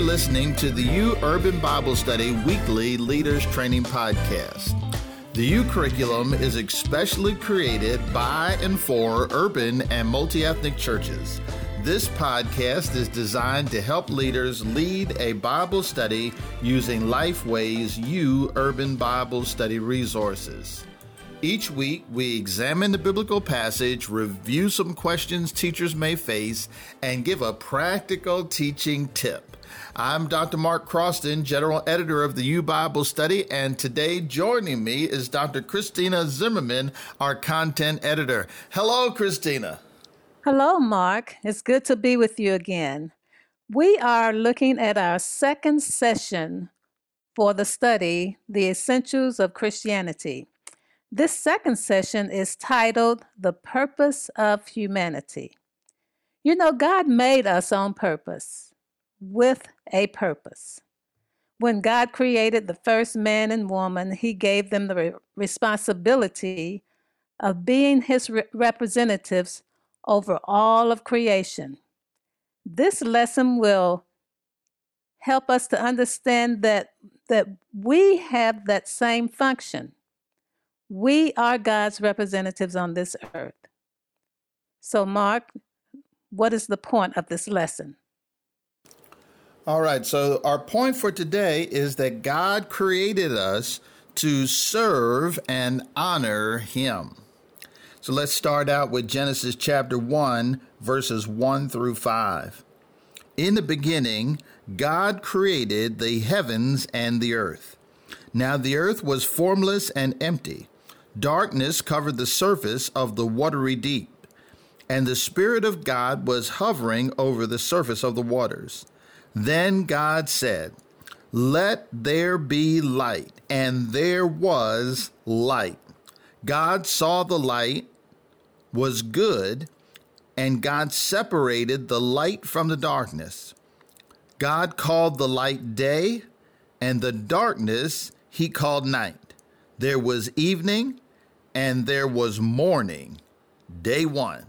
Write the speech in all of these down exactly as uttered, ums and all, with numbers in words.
listening to the U Urban Bible Study Weekly Leaders Training Podcast. The U curriculum is especially created by and for urban and multi-ethnic churches. This podcast is designed to help leaders lead a Bible study using Lifeway's U Urban Bible Study resources. Each week, we examine the biblical passage, review some questions teachers may face, and give a practical teaching tip. I'm Doctor Mark Croston, General Editor of the U Bible Study, and today joining me is Doctor Christina Zimmerman, our Content Editor. Hello, Christina. Hello, Mark. It's good to be with you again. We are looking at our second session for the study, The Essentials of Christianity. This second session is titled, The Purpose of Humanity. You know, God made us on purpose, with a purpose. When God created the first man and woman, He gave them the re- responsibility of being His re- representatives over all of creation. This lesson will help us to understand that, that we have that same function. We are God's representatives on this earth. So, Mark, what is the point of this lesson? All right, so our point for today is that God created us to serve and honor Him. So let's start out with Genesis chapter one, verses one through five. In the beginning, God created the heavens and the earth. Now the earth was formless and empty. Darkness covered the surface of the watery deep, and the Spirit of God was hovering over the surface of the waters. Then God said, "Let there be light," and there was light. God saw the light was good, and God separated the light from the darkness. God called the light day, and the darkness He called night. There was evening, and there was morning, day one.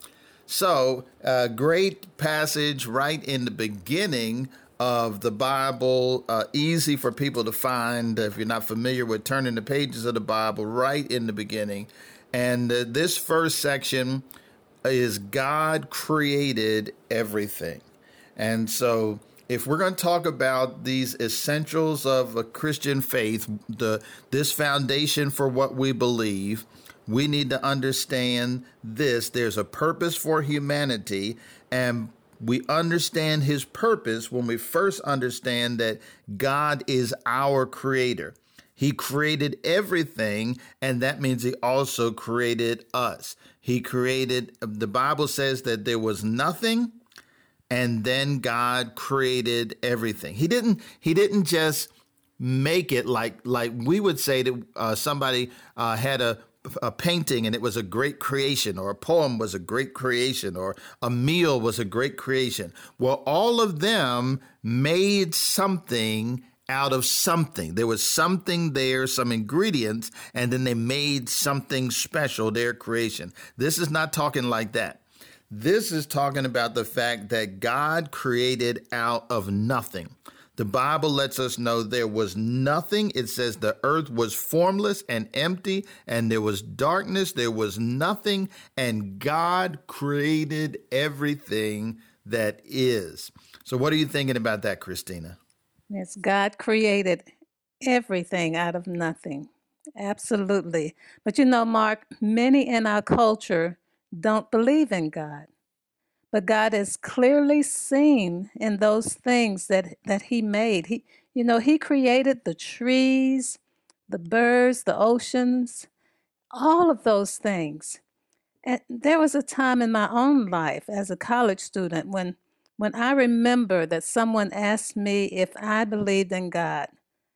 So, a great passage right in the beginning of the Bible, uh, easy for people to find if you're not familiar with turning the pages of the Bible, right in the beginning. And uh, this first section is God created everything. And so if we're going to talk about these essentials of a Christian faith, the this foundation for what we believe, we need to understand this. There's a purpose for humanity, and we understand His purpose when we first understand that God is our creator. He created everything, and that means He also created us. He created, the Bible says that there was nothing, and then God created everything. He didn't, he didn't just make it like, like we would say that uh, somebody uh, had a, a painting and it was a great creation, or a poem was a great creation, or a meal was a great creation. Well, all of them made something out of something. There was something there, some ingredients, and then they made something special, their creation. This is not talking like that. This is talking about the fact that God created out of nothing. The Bible lets us know there was nothing. It says the earth was formless and empty, and there was darkness. There was nothing, and God created everything that is. So what are you thinking about that, Christina? Yes, God created everything out of nothing. Absolutely. But you know, Mark, many in our culture don't believe in God. But God is clearly seen in those things that, that He made. He, you know, He created the trees, the birds, the oceans, all of those things. And there was a time in my own life as a college student when when I remember that someone asked me if I believed in God.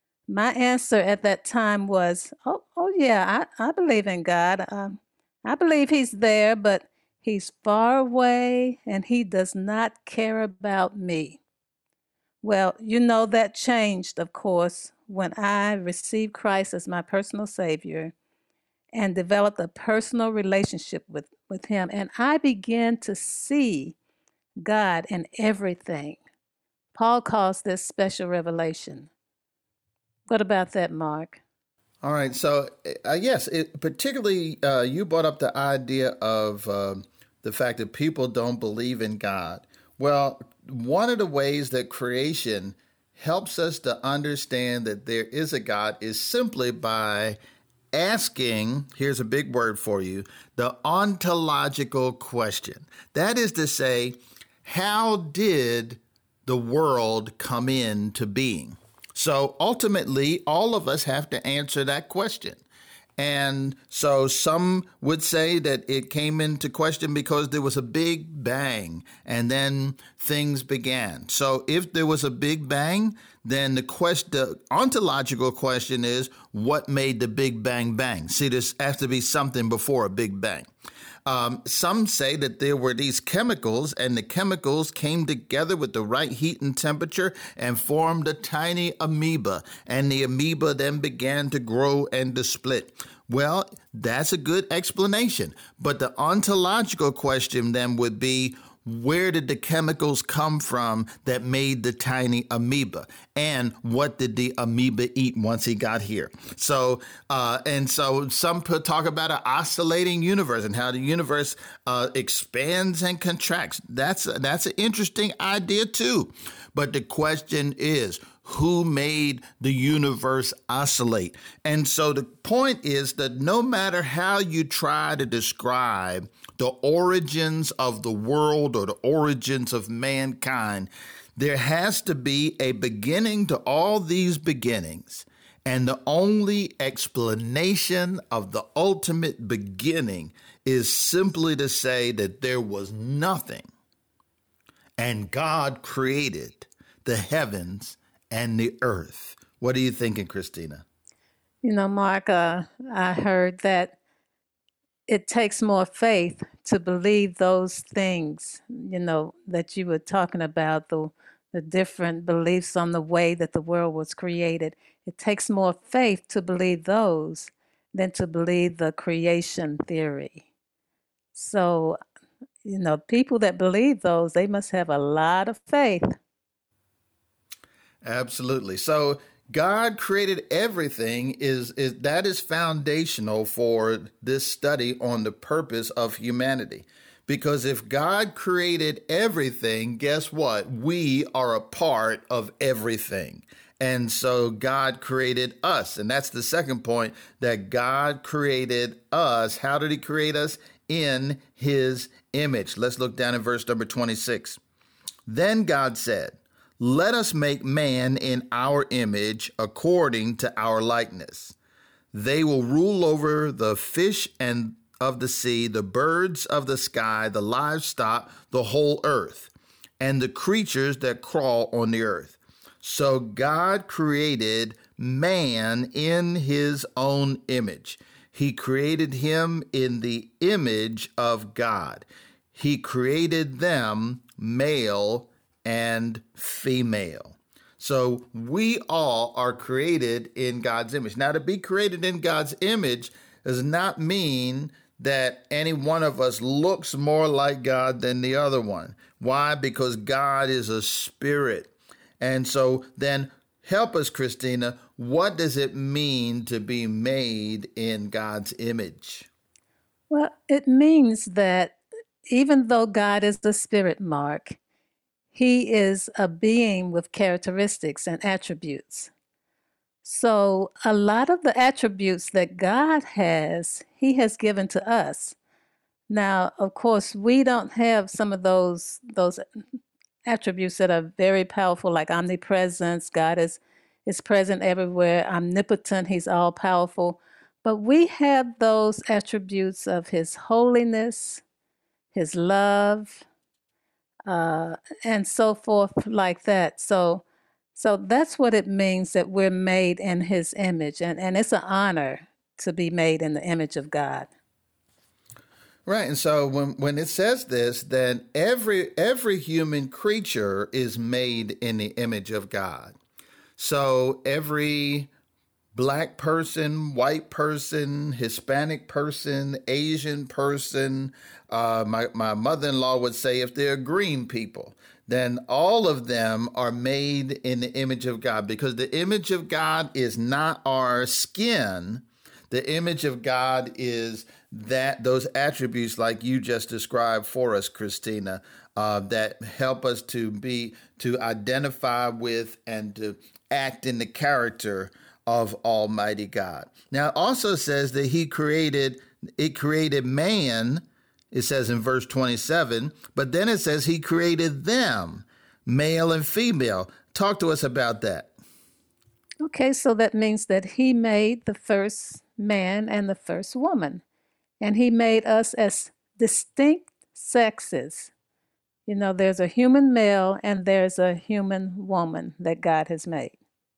My answer at that time was, oh, oh yeah, I, I believe in God. Um, I believe He's there, but He's far away and He does not care about me. Well, you know, that changed, of course, when I received Christ as my personal Savior and developed a personal relationship with, with Him. And I began to see God in everything, Paul calls this special revelation. What about that, Mark? All right. So, uh, yes, it, particularly uh, you brought up the idea of uh, the fact that people don't believe in God. Well, one of the ways that creation helps us to understand that there is a God is simply by asking, here's a big word for you, the ontological question. That is to say, how did the world come into being? So ultimately, all of us have to answer that question. And so some would say that it came into question because there was a big bang and then things began. So if there was a big bang, then the question, the ontological question is, what made the big bang bang? See, there has to be something before a big bang. Um, some say that there were these chemicals, and the chemicals came together with the right heat and temperature and formed a tiny amoeba, and the amoeba then began to grow and to split. Well, that's a good explanation, but the ontological question then would be, where did the chemicals come from that made the tiny amoeba? And what did the amoeba eat once he got here? So, uh, and so some talk about an oscillating universe and how the universe uh, expands and contracts. That's, that's an interesting idea too. But the question is, who made the universe oscillate? And so the point is that no matter how you try to describe the origins of the world or the origins of mankind, there has to be a beginning to all these beginnings. And the only explanation of the ultimate beginning is simply to say that there was nothing, and God created the heavens and the earth. What are you thinking, Christina? You know, Mark, uh, I heard that it takes more faith to believe those things, you know, that you were talking about, the, the different beliefs on the way that the world was created. It takes more faith to believe those than to believe the creation theory. So, you know, people that believe those, they must have a lot of faith. Absolutely. So God created everything is, is that is foundational for this study on the purpose of humanity. Because if God created everything, guess what? We are a part of everything. And so God created us. And that's the second point, that God created us. How did he create us? In his image. Let's look down at verse number twenty-six. Then God said, let us make man in our image according to our likeness. They will rule over the fish and of the sea, the birds of the sky, the livestock, the whole earth, and the creatures that crawl on the earth. So God created man in his own image. He created him in the image of God. He created them male and female. So we all are created in God's image. Now, to be created in God's image does not mean that any one of us looks more like God than the other one. Why? Because God is a spirit. And so then help us, Christina, what does it mean to be made in God's image? Well, it means that even though God is the spirit, Mark, he is a being with characteristics and attributes. So a lot of the attributes that God has, he has given to us. Now, of course, we don't have some of those those attributes that are very powerful, like omnipresence. God is, is present everywhere, omnipotent, he's all powerful. But we have those attributes of his holiness, his love, uh, and so forth like that. So so that's what it means that we're made in his image. And, and it's an honor to be made in the image of God. Right. And so when, when it says this, then every every human creature is made in the image of God. So every Black person, white person, Hispanic person, Asian person, uh, my, my mother-in-law would say if they're green people, then all of them are made in the image of God, because the image of God is not our skin. The image of God is that those attributes like you just described for us, Christina, uh, that help us to be, to identify with and to act in the character of Almighty God. Now, it also says that he created, it created man, it says in verse twenty-seven, but then it says he created them, male and female. Talk to us about that. Okay, so that means that he made the first man and the first woman, and he made us as distinct sexes. You know, there's a human male and there's a human woman that God has made.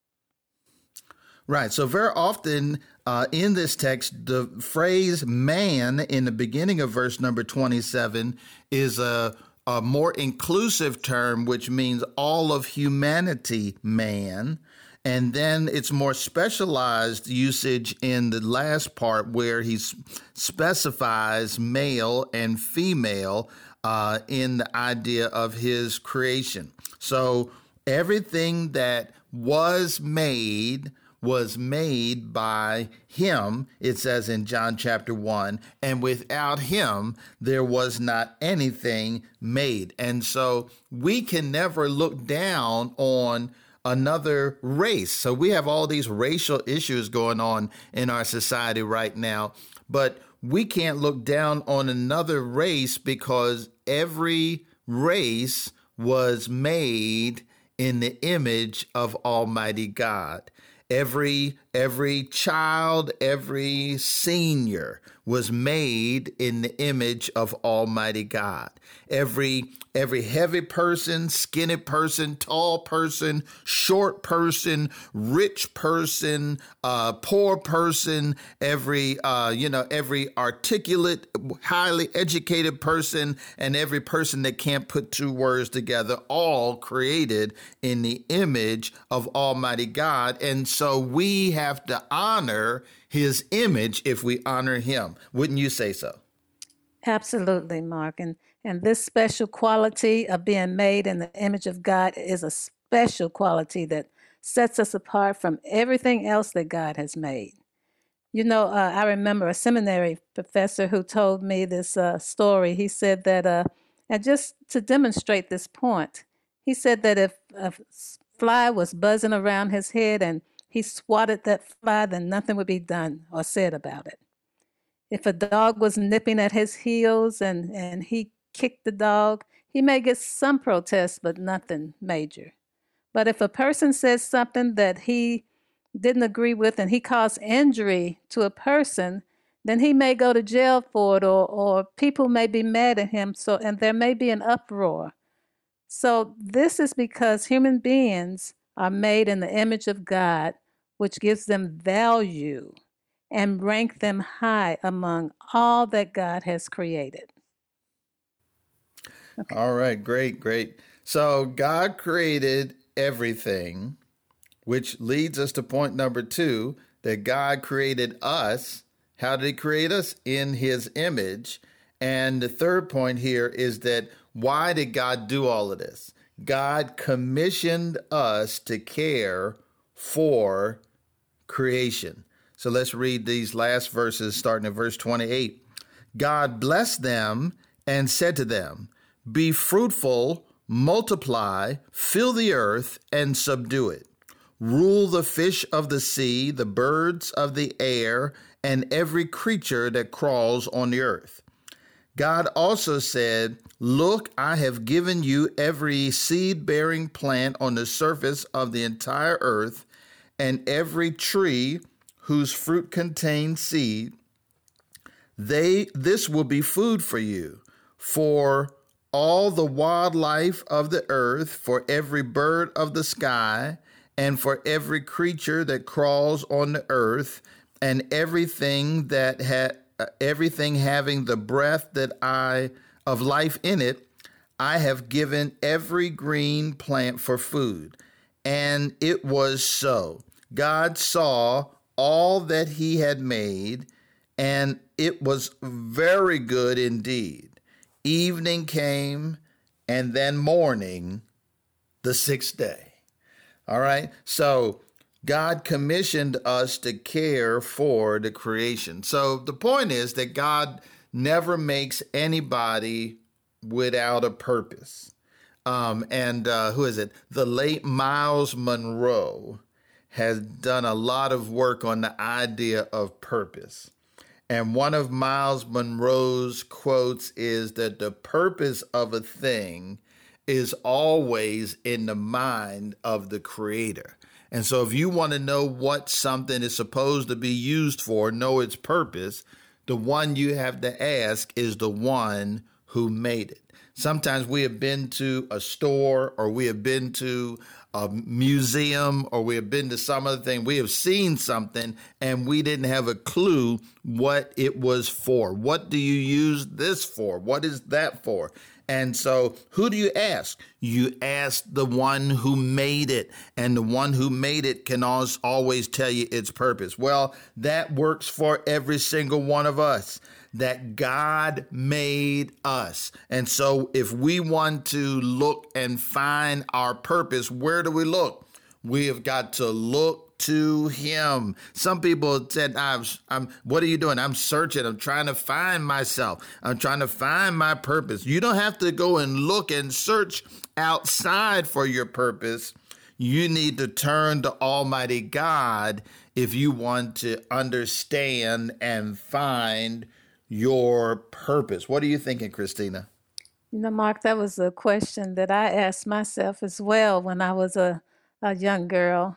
Right. So very often uh, in this text, the phrase man in the beginning of verse number twenty-seven is a, a more inclusive term, which means all of humanity man. And then it's more specialized usage in the last part where he specifies male and female uh, in the idea of his creation. So everything that was made was made by him, it says in John chapter one, and without him, there was not anything made. And so we can never look down on another race. So we have all these racial issues going on in our society right now, but we can't look down on another race because every race was made in the image of Almighty God. Every every child, every senior was made in the image of Almighty God. Every every heavy person, skinny person, tall person, short person, rich person, uh, poor person, every uh, you know, every articulate, highly educated person, and every person that can't put two words together, all created in the image of Almighty God. And so we have to honor his image if we honor him. Wouldn't you say so? Absolutely, Mark. And, and this special quality of being made in the image of God is a special quality that sets us apart from everything else that God has made. You know, uh, I remember a seminary professor who told me this uh, story. He said that, uh, and just to demonstrate this point, he said that if a fly was buzzing around his head and he swatted that fly, then nothing would be done or said about it. If a dog was nipping at his heels and, and he kicked the dog, he may get some protest, but nothing major. But if a person says something that he didn't agree with and he caused injury to a person, then he may go to jail for it, or, or people may be mad at him, so and there may be an uproar. So this is because human beings are made in the image of God, which gives them value and rank them high among all that God has created. Okay. All right, great, great. So God created everything, which leads us to point number two, that God created us. How did he create us? In his image. And the third point here is that why did God do all of this? God commissioned us to care for creation. So let's read these last verses starting at verse twenty-eight. God blessed them and said to them, "Be fruitful, multiply, fill the earth, and subdue it. Rule the fish of the sea, the birds of the air, and every creature that crawls on the earth." God also said, "Look, I have given you every seed-bearing plant on the surface of the entire earth, and every tree whose fruit contains seed. They, this will be food for you, for all the wildlife of the earth, for every bird of the sky, and for every creature that crawls on the earth, and everything that ha- everything having the breath that I of life in it, I have given every green plant for food." And it was so. God saw all that he had made, and it was very good indeed. Evening came, and then morning the sixth day. All right. So God commissioned us to care for the creation. So the point is that God never makes anybody without a purpose. Um, and uh, who is it? The late Miles Monroe has done a lot of work on the idea of purpose. And one of Miles Monroe's quotes is that the purpose of a thing is always in the mind of the creator. And so if you want to know what something is supposed to be used for, know its purpose, the one you have to ask is the one who made it. Sometimes we have been to a store, or we have been to a museum, or we have been to some other thing. We have seen something and we didn't have a clue what it was for. What do you use this for? What is that for? And so who do you ask? You ask the one who made it, and the one who made it can always tell you its purpose. Well, that works for every single one of us, that God made us. And so if we want to look and find our purpose, where do we look? We have got to look to him. Some people said, I'm, I'm, what are you doing? I'm searching. I'm trying to find myself. I'm trying to find my purpose. You don't have to go and look and search outside for your purpose. You need to turn to Almighty God if you want to understand and find your purpose. What are you thinking, Christina? You know, Mark, that was a question that I asked myself as well when I was a, a young girl.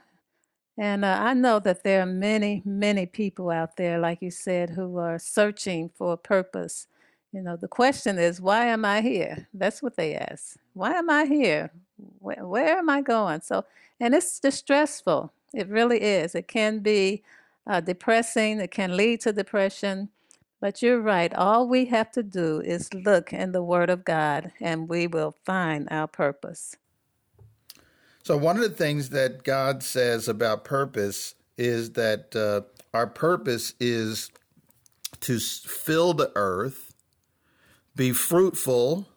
And uh, I know that there are many, many people out there, like you said, who are searching for a purpose. You know, the question is, why am I here? That's what they ask. Why am I here? Where, where am I going? So, and it's distressful. It really is. It can be uh, depressing. It can lead to depression. But you're right. All we have to do is look in the Word of God, and we will find our purpose. So one of the things that God says about purpose is that uh, our purpose is to fill the earth, be fruitful,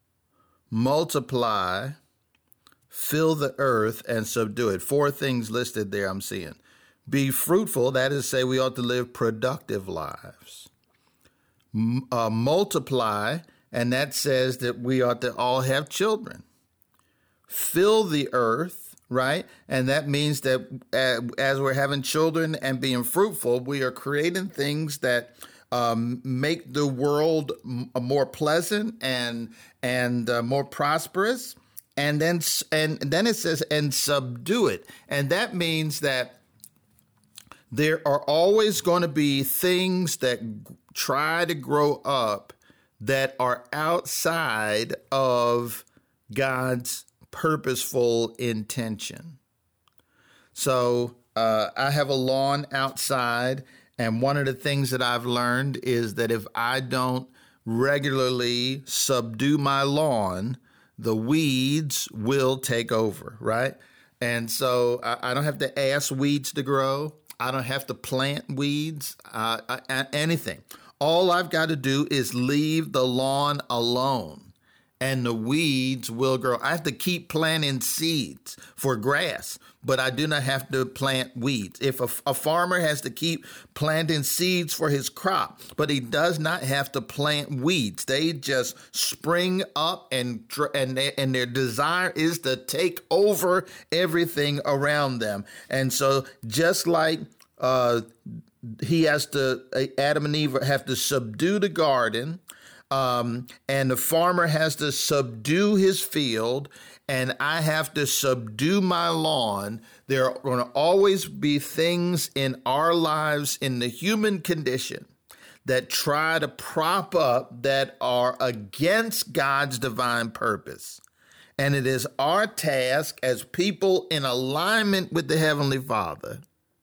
multiply, fill the earth, and subdue it. Four things listed there I'm seeing. Be fruitful, that is to say we ought to live productive lives. M- uh, multiply, and that says that we ought to all have children. Fill the earth, right? And that means that uh, as we're having children and being fruitful, we are creating things that um, make the world m- more pleasant and and uh, more prosperous. And then and then it says, and subdue it. And that means that there are always going to be things that g- try to grow up that are outside of God's purposeful intention. So uh, I have a lawn outside, and one of the things that I've learned is that if I don't regularly subdue my lawn, the weeds will take over, right? And so I, I don't have to ask weeds to grow. I don't have to plant weeds, uh, uh, anything. All I've got to do is leave the lawn alone, and the weeds will grow. I have to keep planting seeds for grass, but I do not have to plant weeds. If a, a farmer has to keep planting seeds for his crop, but he does not have to plant weeds. They just spring up, and and they, and their desire is to take over everything around them. And so just like uh, he has to, Adam and Eve have to subdue the garden, Um, and the farmer has to subdue his field, and I have to subdue my lawn. There are going to always be things in our lives, in the human condition, that try to prop up, that are against God's divine purpose. And it is our task as people in alignment with the Heavenly Father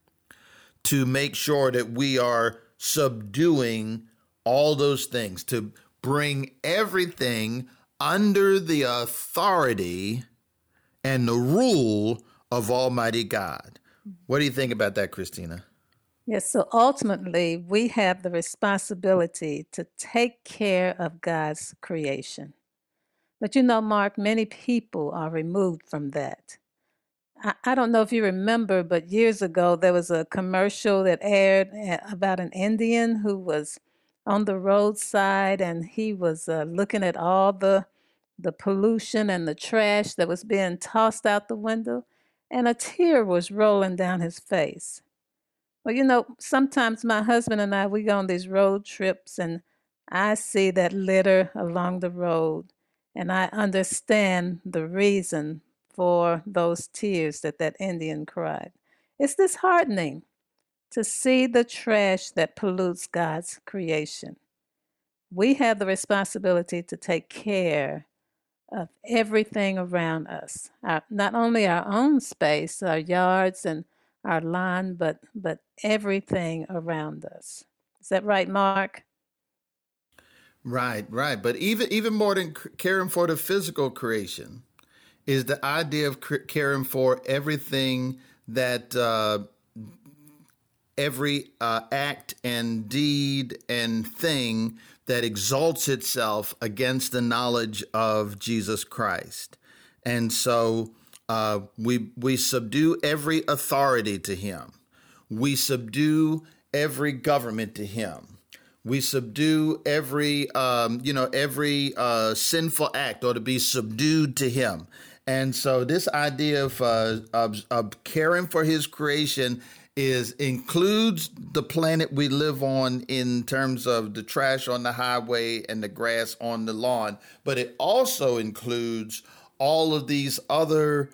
to make sure that we are subduing all those things, to bring everything under the authority and the rule of Almighty God. What do you think about that, Christina? Yes, so ultimately, we have the responsibility to take care of God's creation. But you know, Mark, many people are removed from that. I, I don't know if you remember, but years ago there was a commercial that aired uh, about an Indian who was on the roadside and he was uh, looking at all the the pollution and the trash that was being tossed out the window, and a tear was rolling down his face. Well, you know, sometimes my husband and I, we go on these road trips and I see that litter along the road and I understand the reason for those tears that that Indian cried. It's disheartening to see the trash that pollutes God's creation. We have the responsibility to take care of everything around us, our, not only our own space, our yards and our lawn, but but everything around us. Is that right, Mark? Right, right. But even even more than c- caring for the physical creation is the idea of c- caring for everything that uh, every uh, act and deed and thing that exalts itself against the knowledge of Jesus Christ. And so uh, we we subdue every authority to him. We subdue every government to him. We subdue every, um, you know, every uh, sinful act ought to be subdued to him. And so this idea of, uh, of, of caring for his creation is includes the planet we live on in terms of the trash on the highway and the grass on the lawn, but it also includes all of these other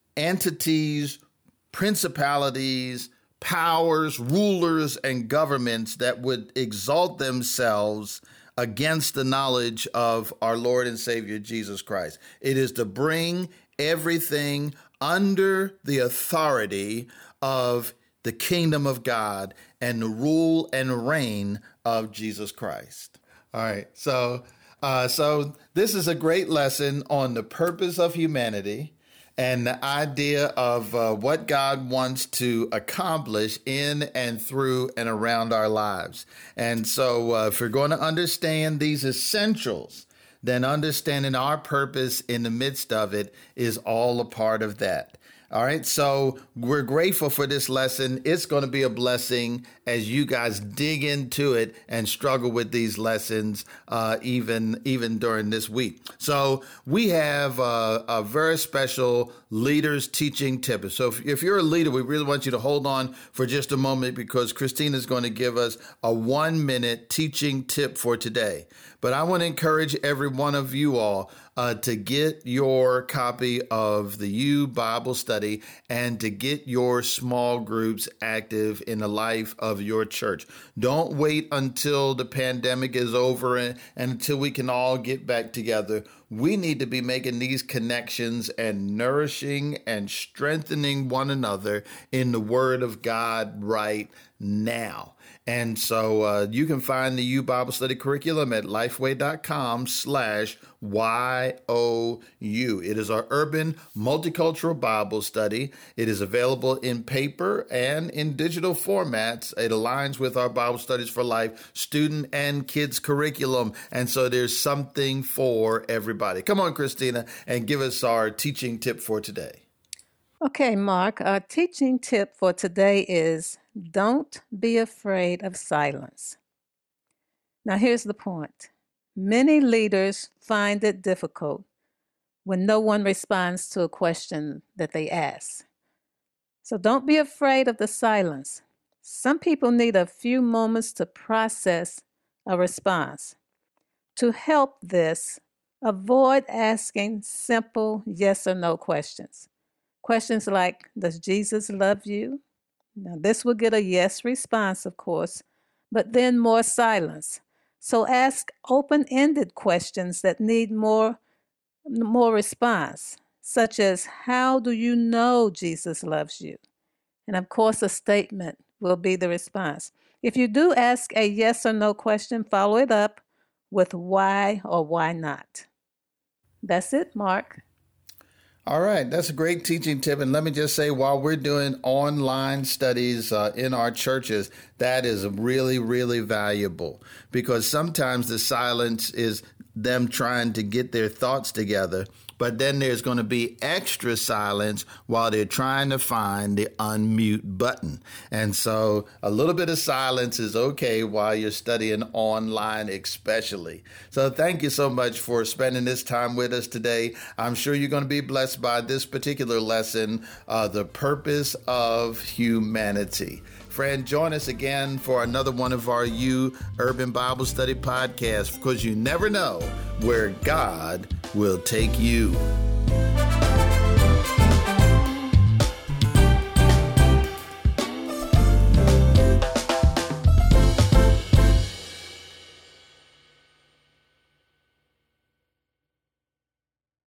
entities, principalities, powers, rulers, and governments that would exalt themselves against the knowledge of our Lord and Savior Jesus Christ. It is to bring everything under the authority of the kingdom of God and the rule and reign of Jesus Christ. All right, so uh, so this is a great lesson on the purpose of humanity and the idea of uh, what God wants to accomplish in and through and around our lives. And so uh, if we're going to understand these essentials, then understanding our purpose in the midst of it is all a part of that. All right, so we're grateful for this lesson. It's going to be a blessing as you guys dig into it and struggle with these lessons uh, even even during this week. So we have uh, a very special leaders teaching tip. So if, if you're a leader, we really want you to hold on for just a moment because Christina is going to give us a one minute teaching tip for today. But I want to encourage every one of you all uh, to get your copy of the U Bible Study and to get your small groups active in the life of your church. Don't wait until the pandemic is over and, and until we can all get back together. We need to be making these connections and nourishing and strengthening one another in the Word of God right now. And so uh, you can find the U Bible Study curriculum at lifeway.com slash Y O U. It is our urban multicultural Bible study. It is available in paper and in digital formats. It aligns with our Bible Studies for Life student and kids curriculum. And so there's something for everybody. Come on, Christina, and give us our teaching tip for today. Okay, Mark, our teaching tip for today is don't be afraid of silence. Now, here's the point. Many leaders find it difficult when no one responds to a question that they ask. So don't be afraid of the silence. Some people need a few moments to process a response. To help this, avoid asking simple yes or no questions. Questions like, does Jesus love you? Now, this will get a yes response, of course, but then more silence. So ask open-ended questions that need more, more response, such as, how do you know Jesus loves you? And of course, a statement will be the response. If you do ask a yes or no question, follow it up with why or why not. That's it, Mark. All right, that's a great teaching tip. And let me just say, while we're doing online studies uh, in our churches, that is really, really valuable because sometimes the silence is them trying to get their thoughts together. But then there's going to be extra silence while they're trying to find the unmute button. And so a little bit of silence is okay while you're studying online, especially. So thank you so much for spending this time with us today. I'm sure you're going to be blessed by this particular lesson, uh, the purpose of humanity. Friend, join us again for another one of our U Urban Bible Study podcasts, because you never know where God will take you.